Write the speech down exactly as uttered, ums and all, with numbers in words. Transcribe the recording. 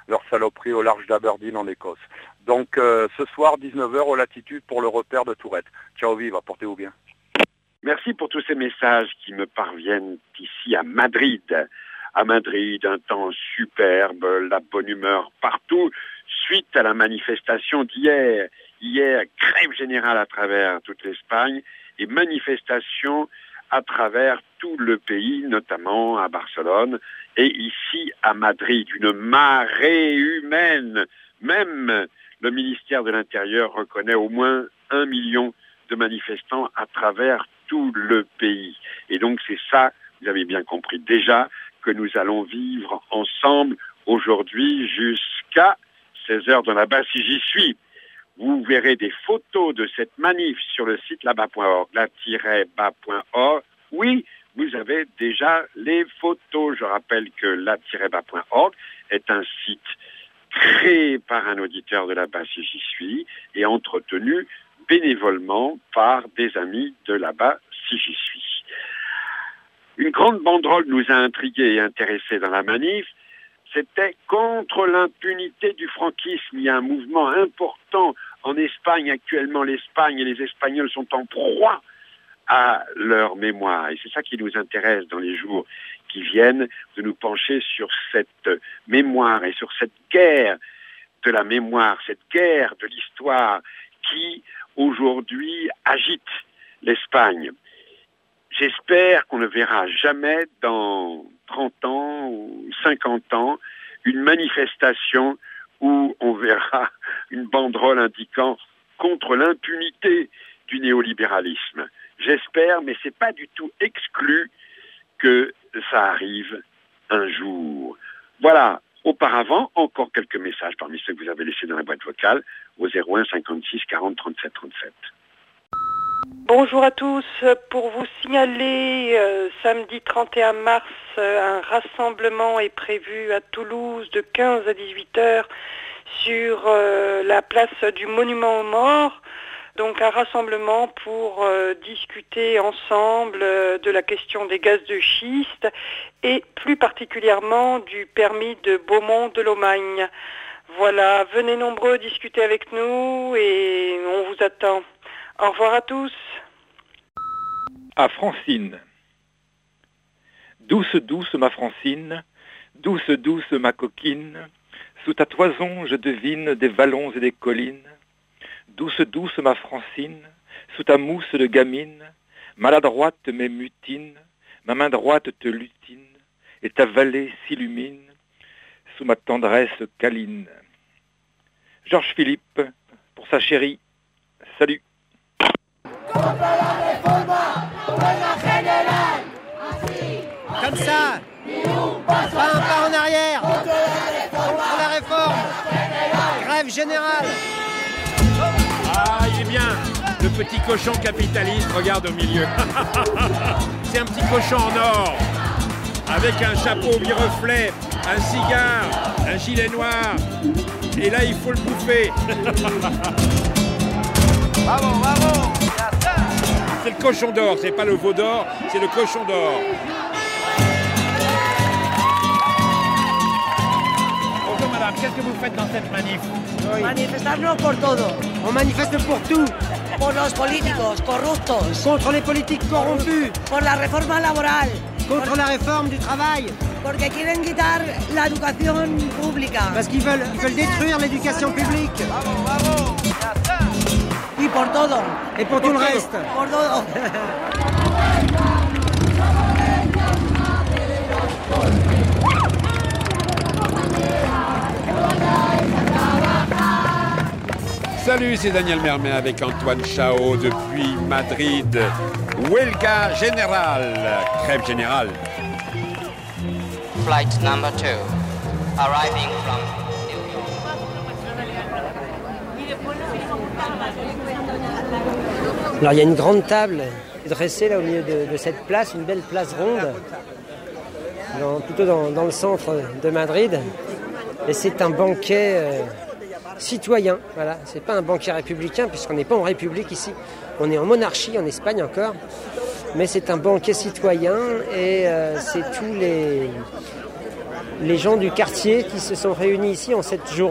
leur saloperie au large d'Aberdeen en Écosse. Donc euh, ce soir, dix-neuf heures, aux latitudes pour le repère de Tourette. Ciao viva, portez-vous bien. Merci pour tous ces messages qui me parviennent ici à Madrid. À Madrid, un temps superbe, la bonne humeur partout, suite à la manifestation d'hier. Hier, grève générale à travers toute l'Espagne et manifestation à travers tout le pays, notamment à Barcelone et ici à Madrid. Une marée humaine. Même le ministère de l'Intérieur reconnaît au moins un million de manifestants à travers tout le pays. Et donc c'est ça, vous avez bien compris déjà, que nous allons vivre ensemble aujourd'hui jusqu'à seize heures dans la bas si j'y suis. Vous verrez des photos de cette manif sur le site là bas point org, la tiret bas point org. Oui, vous avez déjà les photos. Je rappelle que la tiret bas point org est un site créé par un auditeur de la bas si j'y suis et entretenu bénévolement par des amis de la bas si j'y suis. Une grande banderole nous a intrigués et intéressés dans la manif. C'était contre l'impunité du franquisme. Il y a un mouvement important en Espagne. Actuellement, l'Espagne et les Espagnols sont en proie à leur mémoire. Et c'est ça qui nous intéresse dans les jours qui viennent, de nous pencher sur cette mémoire et sur cette guerre de la mémoire, cette guerre de l'histoire qui, aujourd'hui, agite l'Espagne. J'espère qu'on ne verra jamais dans trente ans ou cinquante ans une manifestation où on verra une banderole indiquant contre l'impunité du néolibéralisme. J'espère, mais c'est pas du tout exclu que ça arrive un jour. Voilà. Auparavant, encore quelques messages parmi ceux que vous avez laissés dans la boîte vocale au zéro un cinquante-six quarante trente-sept trente-sept. Bonjour à tous. Pour vous signaler, euh, samedi trente et un mars, euh, un rassemblement est prévu à Toulouse de quinze à dix-huit heures sur euh, la place du Monument aux Morts. Donc un rassemblement pour euh, discuter ensemble euh, de la question des gaz de schiste et plus particulièrement du permis de Beaumont de Lomagne. Voilà, venez nombreux discuter avec nous et on vous attend. Au revoir à tous. À Francine. Douce, douce ma Francine, douce, douce ma coquine, sous ta toison je devine des vallons et des collines. Douce, douce ma Francine, sous ta mousse de gamine, maladroite mais mutine, ma main droite te lutine, et ta vallée s'illumine, sous ma tendresse câline. Georges Philippe, pour sa chérie, salut. Comme ça, pas un pas en arrière, contre la réforme, grève générale. Ah, il est bien, le petit cochon capitaliste, regarde au milieu. C'est un petit cochon en or, avec un chapeau mi-reflet, un cigare, un gilet noir, et là il faut le bouffer. Bravo, bravo. C'est le cochon d'or, c'est pas le veau d'or, c'est le cochon d'or. Bonjour madame, qu'est-ce que vous faites dans cette manif? Oui. Manifestarnos por todo. On manifeste pour tout. Por los políticos corruptos. Contre les politiques corrompus. Por la reforma laboral. Contre la réforme du travail. Porque quieren quitar la educación pública. Parce qu'ils veulent, ils veulent détruire l'éducation publique. Bravo, bravo. Y por todo. Et pour tout le reste. Por todo. Salut, c'est Daniel Mermet avec Antoine Chao depuis Madrid. Huelga générale, grève générale. Flight number two, arriving from New York. Alors il y a une grande table dressée là au milieu de, de cette place, une belle place ronde, dans, plutôt dans, dans le centre de Madrid. Et c'est un banquet euh, citoyen, voilà. C'est pas un banquet républicain puisqu'on n'est pas en république ici. On est en monarchie en Espagne encore, mais c'est un banquet citoyen et euh, c'est tous les les gens du quartier qui se sont réunis ici en cette journée.